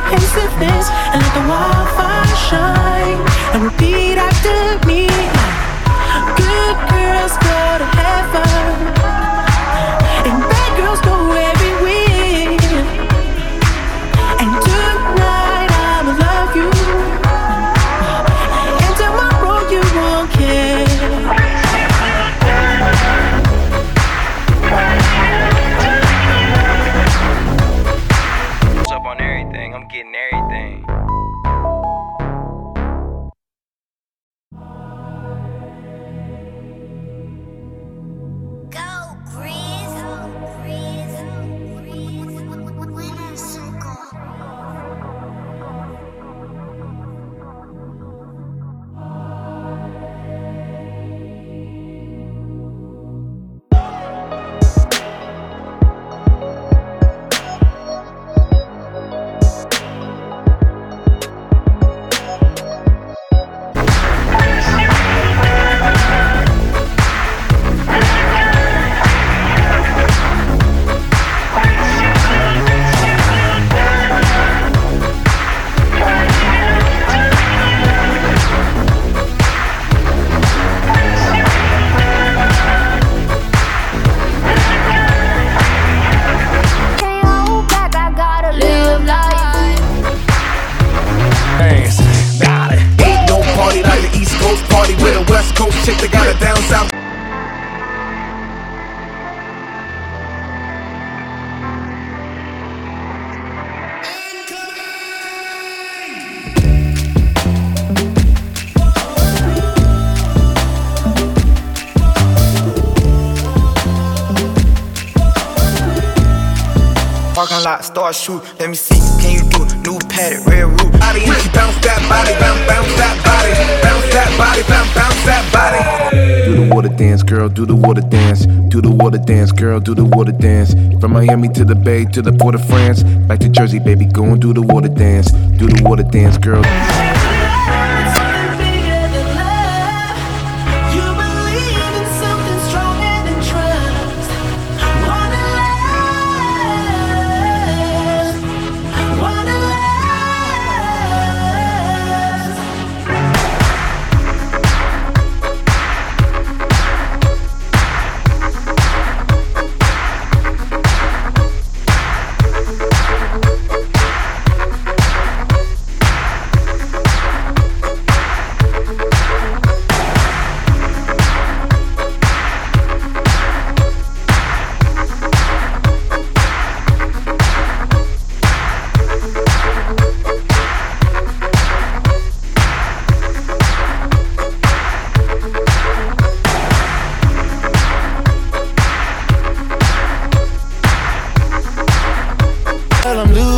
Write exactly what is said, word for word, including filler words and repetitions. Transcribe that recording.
apprehensiveness and let the wildfire shine and repeat after me. Good girls go to heaven and bad girls go everywhere. And tonight I'ma love you, and tomorrow you won't care. What's up on everything? I'm getting everything. Chick that got it down south. Parking lot, start shoot. Let me see, can you do it? New paddock, red roof. Body and she bounce that body, bounce, bounce that body, bounce that body, bounce, bounce that body. Do the water dance, girl, do the water dance. Do the water dance, girl, do the water dance. From Miami to the Bay to the Port of France, back to Jersey, baby, go and do the water dance. Do the water dance, girl. I'm losing.